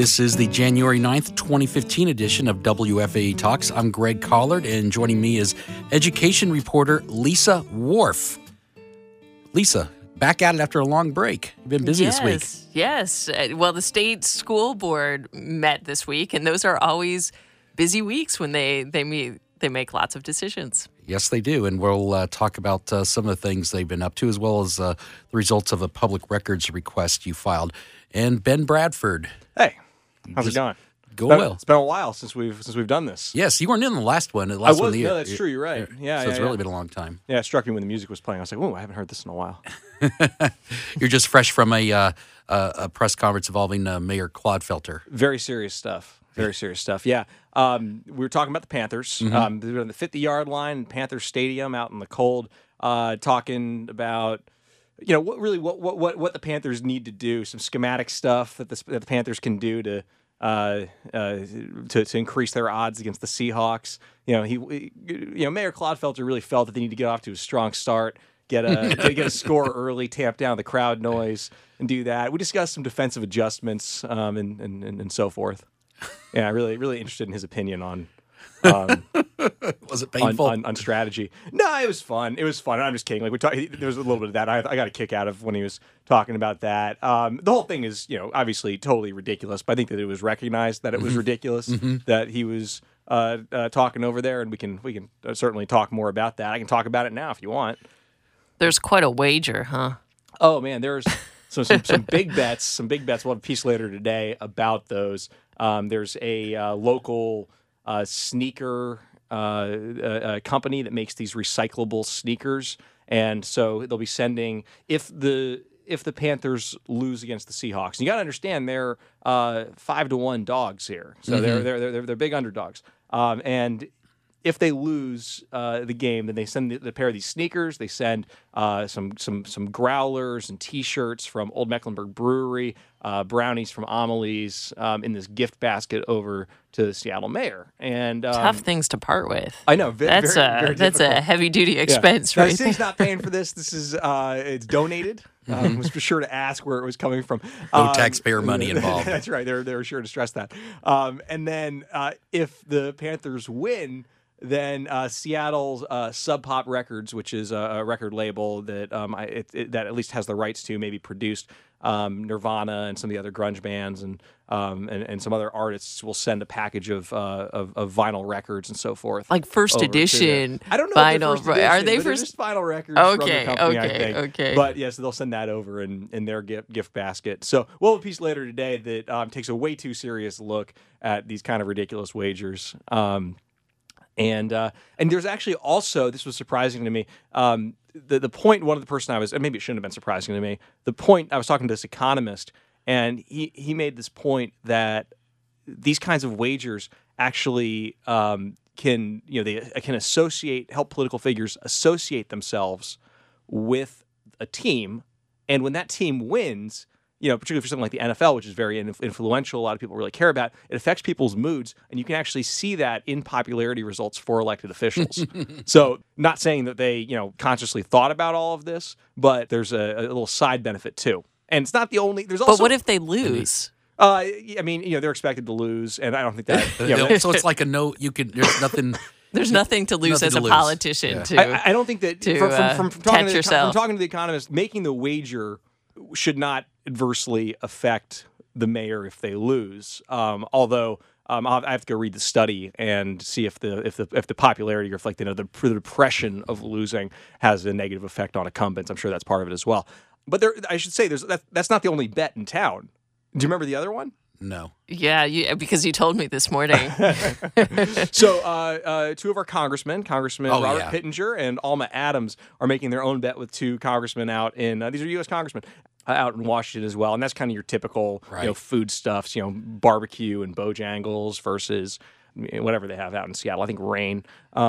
This is the January 9th, 2015 edition of WFAE Talks. I'm Greg Collard, and joining me is education reporter Lisa Wharf. Lisa, back at it after a long break. You've been busy this week. Yes. Well, the state school board met this week, and those are always busy weeks when they meet. They make lots of decisions. Yes, they do, and we'll talk about some of the things they've been up to, as well as the results of a public records request you filed. And Ben Bradford. Hey, how's it going? Well. It's been a while since we've done this. Yes, you weren't in the last one. I was. No, that's true. You're right. Yeah, so it's really been a long time. Yeah, it struck me when the music was playing. I was like, "Oh, I haven't heard this in a while." You're just fresh from a press conference involving Mayor Clodfelter. Very serious stuff. Very serious stuff. Yeah. We were talking about the Panthers. They're on the 50-yard line in Panther Stadium out in the cold, talking about what the Panthers need to do, some schematic stuff that the Panthers can do to increase their odds against the Seahawks. Mayor Clodfelter really felt that they need to get off to a strong start, get a score early, tamp down the crowd noise, and do that. We discussed some defensive adjustments and so forth. Yeah, really interested in his opinion on. Was it painful on strategy? No, it was fun. I'm just kidding. Like there was a little bit of that. I got a kick out of when he was talking about that. The whole thing is, obviously totally ridiculous. But I think that it was recognized that it was ridiculous that he was talking over there, and we can certainly talk more about that. I can talk about it now if you want. There's quite a wager, huh? Oh man, there's some big bets. Some big bets. We'll have a piece later today about those. There's a local sneaker company that makes these recyclable sneakers, and so they'll be sending if the Panthers lose against the Seahawks. And you got to understand they're 5-1 dogs here, so they're big underdogs. And if they lose the game, then they send the pair of these sneakers. They send some growlers and T-shirts from Old Mecklenburg Brewery, brownies from Amelie's in this gift basket over to the Seattle mayor. And tough things to part with. I know. That's a heavy duty expense, right? Right? The city's not paying for this. This is it's donated. Was for sure to ask where it was coming from. No taxpayer money involved. That's right. They're sure to stress that. And then if the Panthers win, then Seattle's Sub Pop Records, which is a record label that that at least has the rights to, maybe produced Nirvana and some of the other grunge bands and some other artists, will send a package of vinyl records and so forth. Like first edition. I don't know. Vinyl. If they're first edition, are they but first? Just vinyl records? From the company, I think. Okay. But yes, they'll send that over in their gift basket. So we'll have a piece later today that takes a way too serious look at these kind of ridiculous wagers. And there's actually also, this was surprising to me, the point, one of the person and maybe it shouldn't have been surprising to me, the point, I was talking to this economist, and he made this point that these kinds of wagers actually can help political figures associate themselves with a team, and when that team wins, particularly for something like the NFL, which is very influential, a lot of people really care about, it affects people's moods, and you can actually see that in popularity results for elected officials. So, not saying that they, consciously thought about all of this, but there's a little side benefit too. And it's not the only. There's also. But what if they lose? They're expected to lose, and I don't think that. So it's like a no. There's nothing. There's nothing to lose as a politician. Yeah. I don't think that from talking to the economist, making the wager should not adversely affect the mayor if they lose. Although I have to go read the study and see if the popularity or the depression of losing has a negative effect on incumbents. I'm sure that's part of it as well. But I should say that's not the only bet in town. Do you remember the other one? No. Yeah, because you told me this morning. So two of our Congressmen Robert Pittenger and Alma Adams, are making their own bet with two congressmen out in, these are U.S. congressmen, out in Washington as well. And that's kind of your typical food stuffs, barbecue and Bojangles versus whatever they have out in Seattle. I think Rain.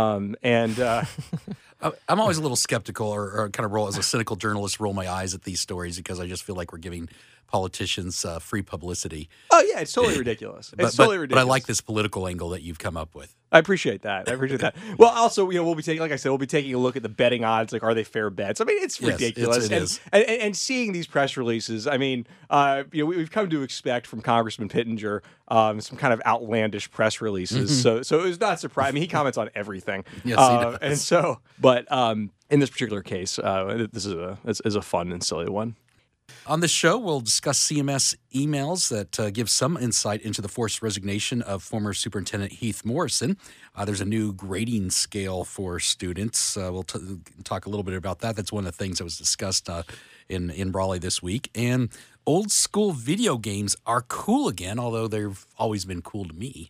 I'm always a little skeptical or kind of roll as a cynical journalist, roll my eyes at these stories because I just feel like we're giving politicians free publicity. Oh yeah, it's totally ridiculous. It's totally ridiculous. But I like this political angle that you've come up with. I appreciate that. Well, also, we'll be taking, like I said, we'll be taking a look at the betting odds. Like, are they fair bets? I mean, it's ridiculous. It is. And seeing these press releases, I mean, we've come to expect from Congressman Pittenger some kind of outlandish press releases. So it was not surprising. I mean, he comments on everything. Yes, he does. And so, but in this particular case, this is a fun and silly one. On this show, we'll discuss CMS emails that give some insight into the forced resignation of former Superintendent Heath Morrison. There's a new grading scale for students. We'll talk a little bit about that. That's one of the things that was discussed in Raleigh this week. And old school video games are cool again, although they've always been cool to me.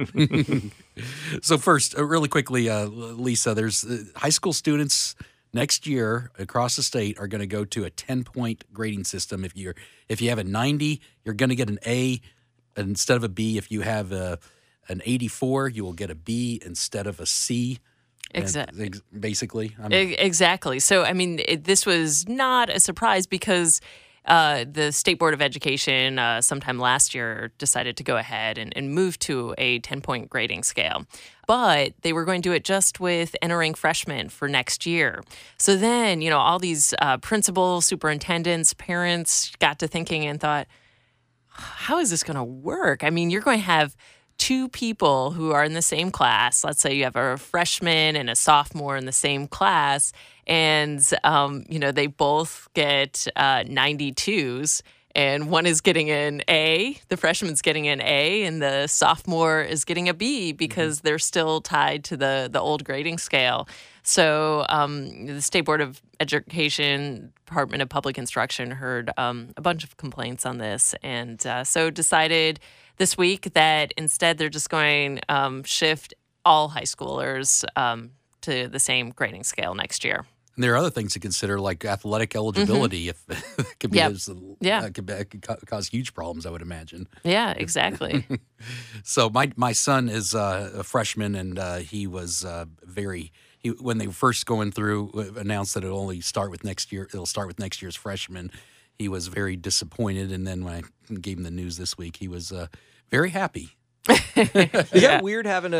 So first, really quickly, Lisa, there's high school students next year across the state are going to go to a 10-point grading system. If you have a 90, you're going to get an A instead of a B. If you have an 84, you will get a B instead of a C. Exactly. Basically. Exactly. So, I mean, this was not a surprise because the State Board of Education sometime last year decided to go ahead and move to a 10-point grading scale. But they were going to do it just with entering freshmen for next year. So then, all these principals, superintendents, parents got to thinking and thought, how is this going to work? I mean, you're going to have two people who are in the same class. Let's say you have a freshman and a sophomore in the same class, and they both get 92s, and one is getting an A, the freshman's getting an A, and the sophomore is getting a B because they're still tied to the old grading scale. So the State Board of Education, Department of Public Instruction heard a bunch of complaints on this, and so decided this week that instead they're just going shift all high schoolers to the same grading scale next year. And there are other things to consider, like athletic eligibility. If it could be, could cause huge problems, I would imagine. Yeah, exactly. So my son is a freshman, and he was when they were first going through, announced that it'll start with next year's freshmen. He was very disappointed, and then when I gave him the news this week, he was very happy. Is that weird having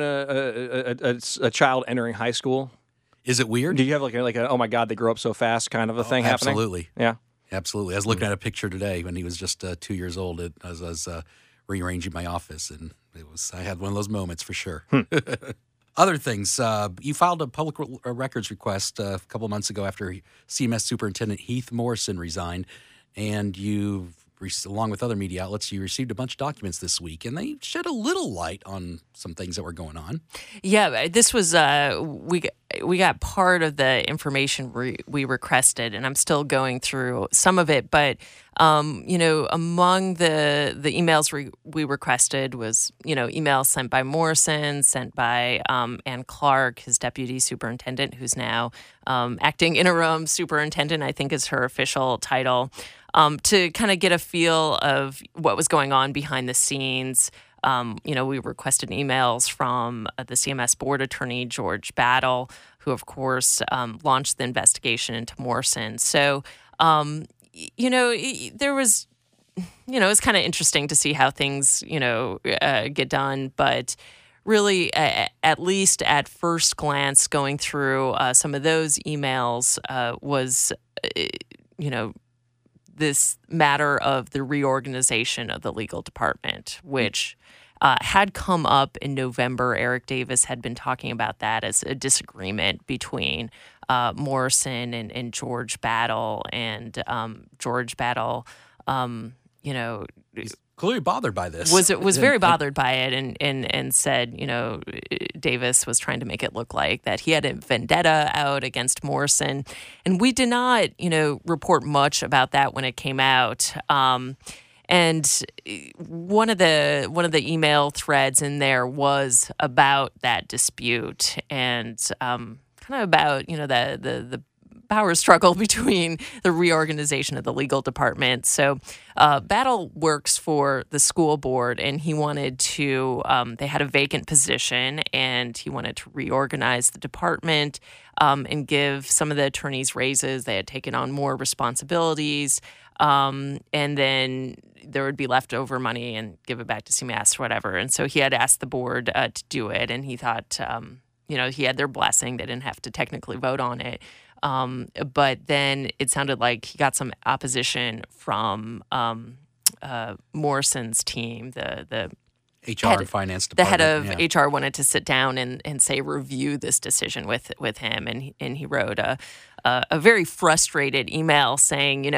a child entering high school? Is it weird? Do you have like a oh my God, they grow up so fast kind of a thing happening? Absolutely. Yeah. Absolutely. I was looking at a picture today when he was just 2 years old as I was rearranging my office, and I had one of those moments for sure. Other things, you filed a public records request a couple of months ago after CMS Superintendent Heath Morrison resigned, and you, along with other media outlets, you received a bunch of documents this week, and they shed a little light on some things that were going on. Yeah, this was we got part of the information we requested, and I'm still going through some of it. But among the emails we requested was emails sent by Morrison, sent by Ann Clark, his deputy superintendent, who's now acting interim superintendent, I think is her official title, to kind of get a feel of what was going on behind the scenes. We requested emails from the CMS board attorney, George Battle, who, of course, launched the investigation into Morrison. So, there was, it's kind of interesting to see how things, get done. But really, at least at first glance, going through some of those emails was, this matter of the reorganization of the legal department, which had come up in November. Eric Davis had been talking about that as a disagreement between Morrison and George Battle. And George Battle, He's clearly bothered by this. Was very bothered by it and said, Davis was trying to make it look like that he had a vendetta out against Morrison. And we did not, report much about that when it came out. And one of the email threads in there was about that dispute and kind of about the power struggle between the reorganization of the legal department. So Battle works for the school board, and he wanted to, they had a vacant position, and he wanted to reorganize the department and give some of the attorneys raises. They had taken on more responsibilities, and then there would be leftover money and give it back to CMS or whatever. And so he had asked the board to do it, and he thought, he had their blessing. They didn't have to technically vote on it. But then it sounded like he got some opposition from Morrison's team, the HR and finance department. The head of HR wanted to sit down and say review this decision with him, and he wrote a very frustrated email saying,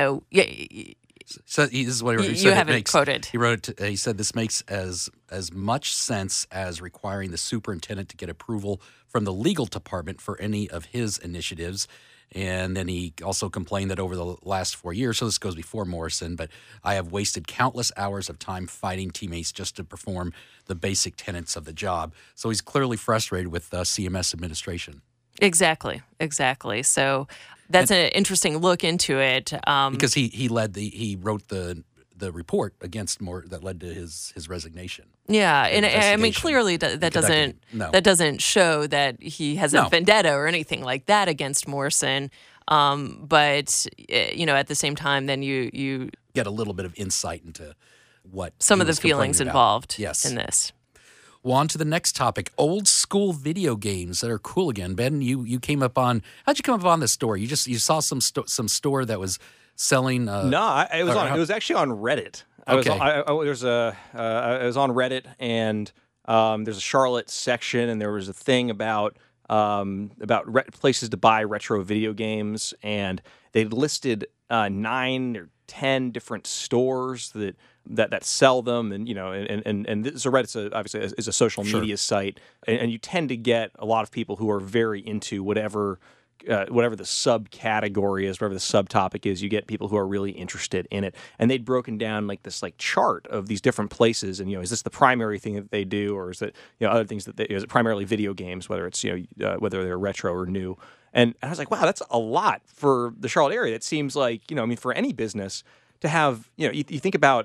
So this is what he wrote. You have it quoted. He wrote. He said this makes as much sense as requiring the superintendent to get approval from the legal department for any of his initiatives. And then he also complained that over the last 4 years, so this goes before Morrison, but I have wasted countless hours of time fighting teammates just to perform the basic tenets of the job. So he's clearly frustrated with CMS administration. Exactly. So that's an interesting look into it. Because he wrote the report against Moore that led to his resignation. Yeah, and I mean clearly that doesn't show that he has a vendetta or anything like that against Morrison. But at the same time, then you get a little bit of insight into what some of the feelings involved yes. in this. Well, on to the next topic: old school video games that are cool again. Ben, you came up on how'd you come up on this store? You saw some store that was selling. It was actually on Reddit. I was on Reddit, and there's a Charlotte section, and there was a thing about places to buy retro video games, and they listed 9 or 10 different stores that sell them, and so Reddit's obviously is a social media site, and you tend to get a lot of people who are very into whatever the subcategory is, whatever the subtopic is. You get people who are really interested in it, and they'd broken down this chart of these different places, and is this the primary thing that they do, or is it other things that is it primarily video games, whether it's whether they're retro or new. And I was like, wow, that's a lot for the Charlotte area. It seems like for any business to have you think about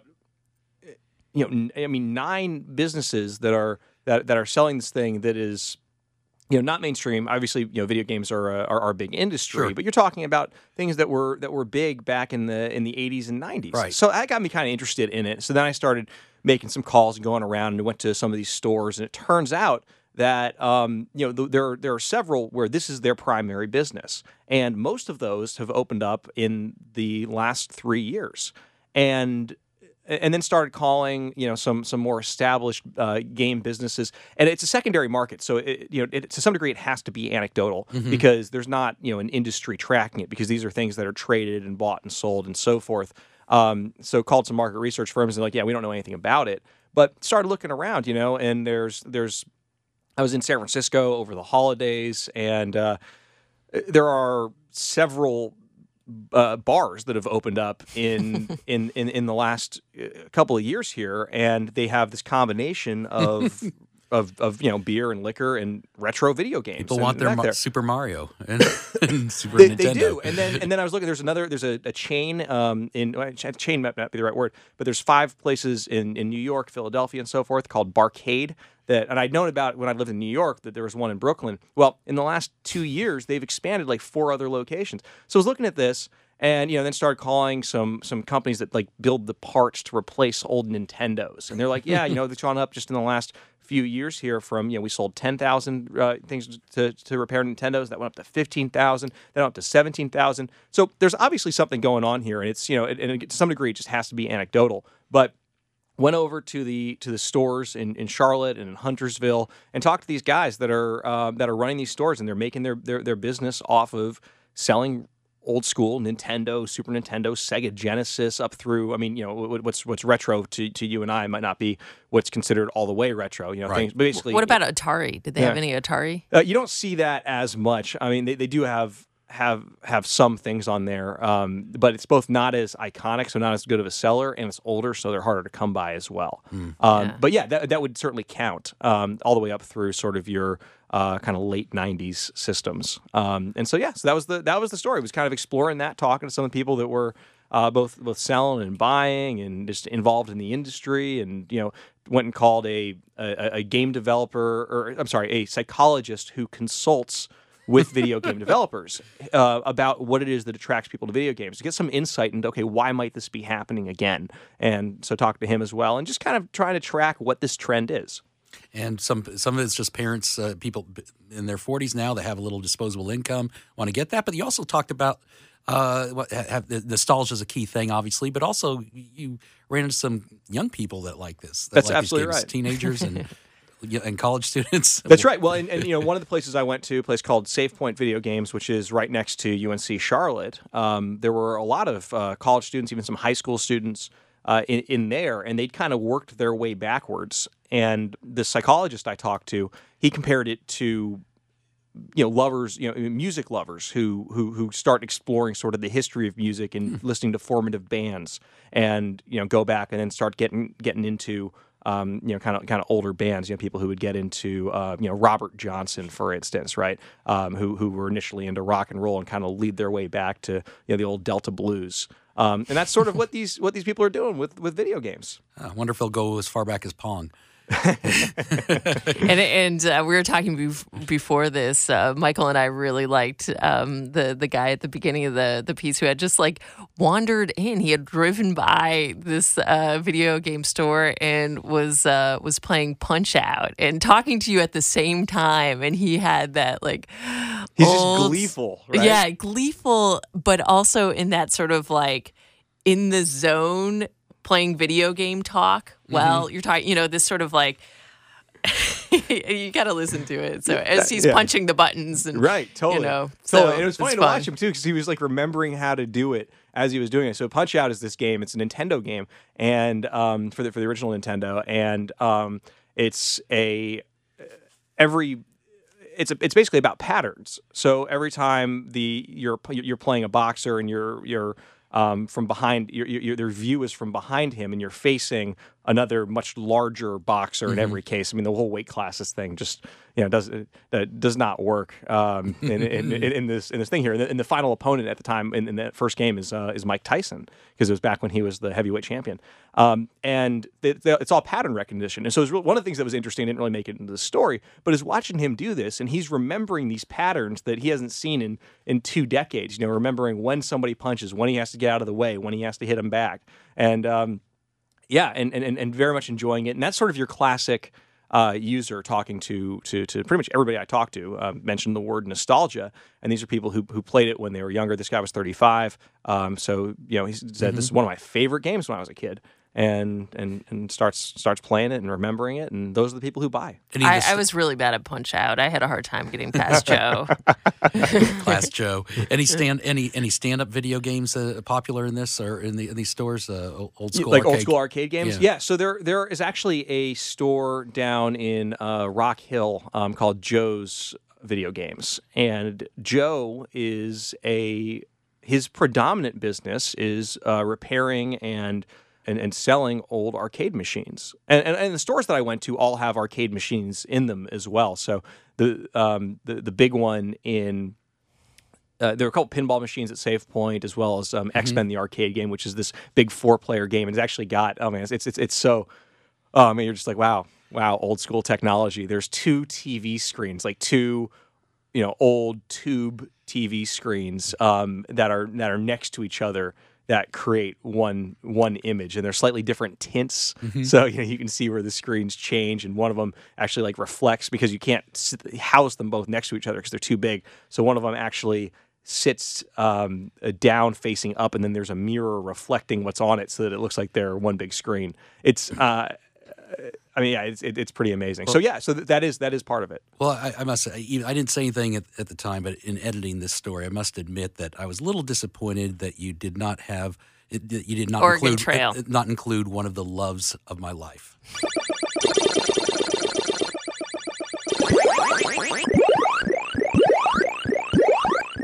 9 businesses that are selling this thing that is not mainstream. Obviously, video games are a big industry, sure. But you're talking about things that were big back in the 80s and 90s. Right. So that got me kind of interested in it. So then I started making some calls and going around and went to some of these stores, and it turns out that there are several where this is their primary business, and most of those have opened up in the last 3 years, and then started calling some more established game businesses, and it's a secondary market, so it to some degree it has to be anecdotal because there's not an industry tracking it, because these are things that are traded and bought and sold and so forth. So called some market research firms, and we don't know anything about it, but started looking around, and there's I was in San Francisco over the holidays, and there are several bars that have opened up in the last couple of years here, and they have this combination of beer and liquor and retro video games. People want their Super Mario and Super Nintendo. They do, and then I was looking. There's a chain chain might not be the right word, but there's 5 places in New York, Philadelphia, and so forth called Barcade. And I'd known about when I lived in New York that there was one in Brooklyn. Well, in the last 2 years, they've expanded 4 other locations. So I was looking at this, and then started calling some companies that build the parts to replace old Nintendos, and they're like, yeah, they've gone up just in the last few years here from we sold 10,000 things to repair Nintendos. That went up to 15,000. That went up to 17,000. So there's obviously something going on here, and it's and to some degree it just has to be anecdotal, but. Went over to the stores in Charlotte and in Huntersville and talked to these guys that are running these stores, and they're making their business off of selling old school Nintendo, Super Nintendo, Sega Genesis up through. What's retro to you and I might not be what's considered all the way retro. Right. Things basically. What about Atari? Did they have any Atari? You don't see that as much. I mean, they do have have some things on there, but it's both not as iconic, so not as good of a seller, and it's older, so they're harder to come by as well. But yeah, that would certainly count all the way up through sort of your kind of late '90s systems. And so so that was the story. It was kind of exploring that, talking to some of the people that were both selling and buying and just involved in the industry, and went and called a game developer, or I'm sorry, a psychologist who consults with video game developers about what it is that attracts people to video games, to get some insight into, okay, why might this be happening again? And so talk to him as well, and just kind of trying to track what this trend is. And some of it's just parents, people in their 40s now that have a little disposable income, want to get that. But you also talked about nostalgia is a key thing, obviously, but also you ran into some young people that like this. That's like absolutely these games, right. Teenagers and college students. That's right. Well, and one of the places I went to, a place called Save Point Video Games, which is right next to UNC Charlotte, there were a lot of college students, even some high school students in there, and they'd kind of worked their way backwards. And the psychologist I talked to, he compared it to lovers, music lovers who start exploring sort of the history of music and listening to formative bands, and go back and then start getting into kind of older bands, people who would get into Robert Johnson, for instance, right? Who were initially into rock and roll and kind of lead their way back to the old Delta blues. And that's sort of what these people are doing with video games. I wonder if they'll go as far back as Pong. and we were talking before this. Michael and I really liked the guy at the beginning of the piece who had just like wandered in. He had driven by this video game store and was playing Punch-Out and talking to you at the same time. And he had that like he's just gleeful, right? Yeah, gleeful, but also in that sort of like in the zone, playing video game talk. Well, you're talking, this sort of like, you got to listen to it. So as he's punching the buttons and right, totally, so and it was funny to watch him too, because he was like remembering how to do it as he was doing it. So Punch-Out is this game. It's a Nintendo game, and for the original Nintendo, and it's basically about patterns. So every time you're playing a boxer and you're from behind, their view is from behind him, and you're facing another much larger boxer in every case. I mean, the whole weight classes thing just does not work in this thing here. And the final opponent at the time in that first game is Mike Tyson, because it was back when he was the heavyweight champion. And it's all pattern recognition. And so it was one of the things that was interesting. Didn't really make it into the story, but is watching him do this, and he's remembering these patterns that he hasn't seen in 2 decades. Remembering when somebody punches, when he has to get out of the way, when he has to hit him back, and and very much enjoying it. And that's sort of your classic user talking to pretty much everybody I talked to mentioned the word nostalgia. And these are people who played it when they were younger. This guy was 35. So he said, this is one of my favorite games when I was a kid. And starts playing it and remembering it, and those are the people who buy. I was really bad at Punch-Out. I had a hard time getting past Joe. Class Joe. Any stand-up video games popular in this, or in these stores? Old school old school arcade games. Yeah. So there is actually a store down in Rock Hill called Joe's Video Games, and Joe is his predominant business is repairing and selling old arcade machines, and the stores that I went to all have arcade machines in them as well. So the big one in there are a couple pinball machines at Save Point, as well as X-Men the arcade game, which is this big 4-player game. And it's actually got it's so you're just like wow, old school technology. There's 2 TV screens, like 2 old tube TV screens that are next to each other, that create one image, and they're slightly different tints. So you can see where the screens change, and one of them actually like reflects, because you can't house them both next to each other because they're too big. So one of them actually sits down facing up, and then there's a mirror reflecting what's on it, so that it looks like they're one big screen. It's it's pretty amazing. Well, so that is part of it. Well, I must say, I didn't say anything at the time, but in editing this story, I must admit that I was a little disappointed that you did not include one of the loves of my life.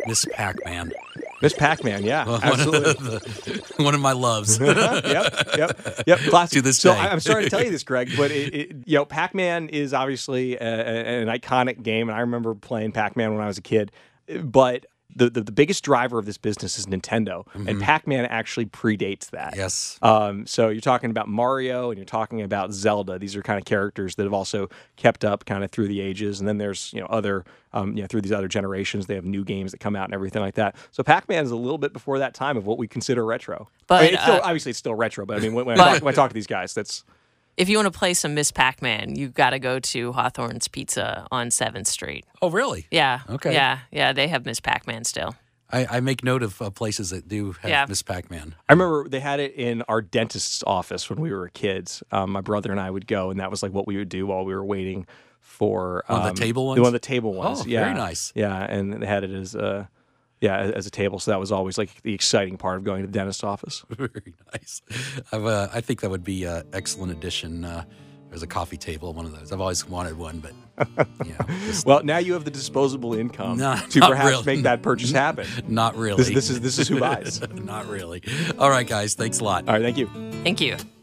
Miss Pac-Man. Miss Pac-Man, yeah, absolutely. One of my loves. Yep. Classic. To this So day. I'm sorry to tell you this, Greg, but Pac-Man is obviously an iconic game, and I remember playing Pac-Man when I was a kid. But the biggest driver of this business is Nintendo, and Pac-Man actually predates that. Yes. So you're talking about Mario and you're talking about Zelda. These are kind of characters that have also kept up kind of through the ages. And then there's other through these other generations, they have new games that come out and everything like that. So Pac-Man is a little bit before that time of what we consider retro. But I mean, obviously it's still retro. But I mean, when I talk to these guys, that's. If you want to play some Miss Pac-Man, you've got to go to Hawthorne's Pizza on 7th Street. Oh, really? Yeah. Okay. Yeah, they have Miss Pac-Man still. I make note of places that do have Miss Pac-Man. I remember they had it in our dentist's office when we were kids. My brother and I would go, and that was like what we would do while we were waiting for One of the table ones? One of the table ones. Oh, yeah. very nice. Yeah, and they had it as a table. So that was always like the exciting part of going to the dentist's office. Very nice. I think that would be an excellent addition. There's a coffee table, one of those. I've always wanted one, but well, now you have the disposable income to not perhaps really. make that purchase happen. Not really. This is who buys. Not really. All right, guys. Thanks a lot. All right, thank you. Thank you.